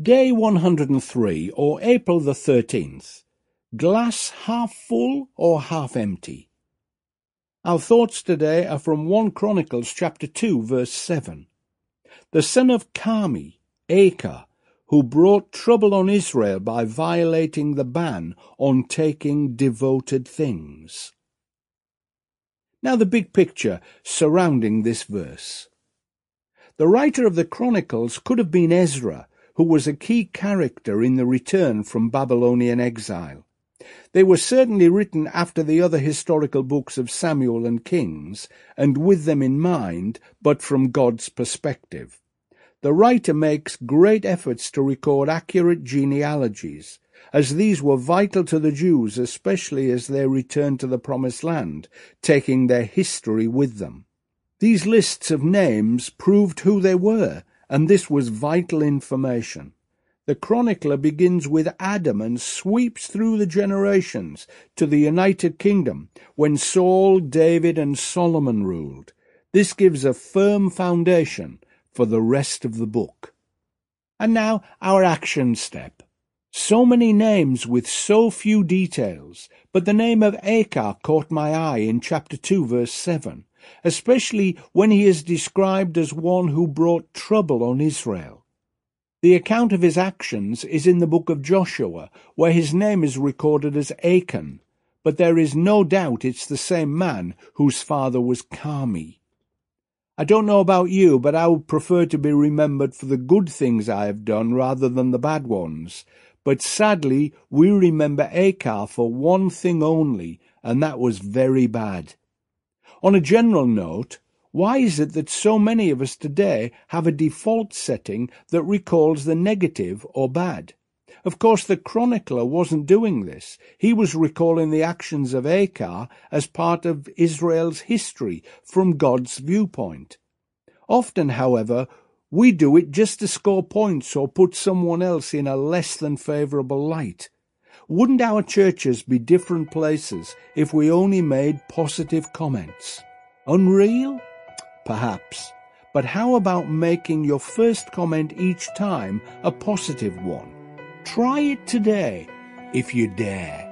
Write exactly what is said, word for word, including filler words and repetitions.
Day one hundred and three, or April the thirteenth. Glass half full or half empty? Our thoughts today are from First Chronicles chapter two, verse seven. The son of Carmi, Acre, who brought trouble on Israel by violating the ban on taking devoted things. Now the big picture surrounding this verse. The writer of the Chronicles could have been Ezra, who was a key character in the return from Babylonian exile. They were certainly written after the other historical books of Samuel and Kings, and with them in mind, but from God's perspective. The writer makes great efforts to record accurate genealogies, as these were vital to the Jews, especially as they returned to the Promised Land, taking their history with them. These lists of names proved who they were, and this was vital information. The chronicler begins with Adam and sweeps through the generations to the United Kingdom, when Saul, David, and Solomon ruled. This gives a firm foundation for the rest of the book. And now our action step. So many names with so few details, but the name of Acre caught my eye in chapter two, verse seven, especially when he is described as one who brought trouble on Israel. The account of his actions is in the book of Joshua, where his name is recorded as Achan, but there is no doubt it's the same man whose father was Carmi. I don't know about you, but I would prefer to be remembered for the good things I have done rather than the bad ones. But sadly, we remember Acre for one thing only, and that was very bad. On a general note, why is it that so many of us today have a default setting that recalls the negative or bad? Of course, the chronicler wasn't doing this. He was recalling the actions of Acre as part of Israel's history from God's viewpoint. Often, however, we do it just to score points or put someone else in a less than favourable light. Wouldn't our churches be different places if we only made positive comments? Unreal? Perhaps. But how about making your first comment each time a positive one? Try it today, if you dare.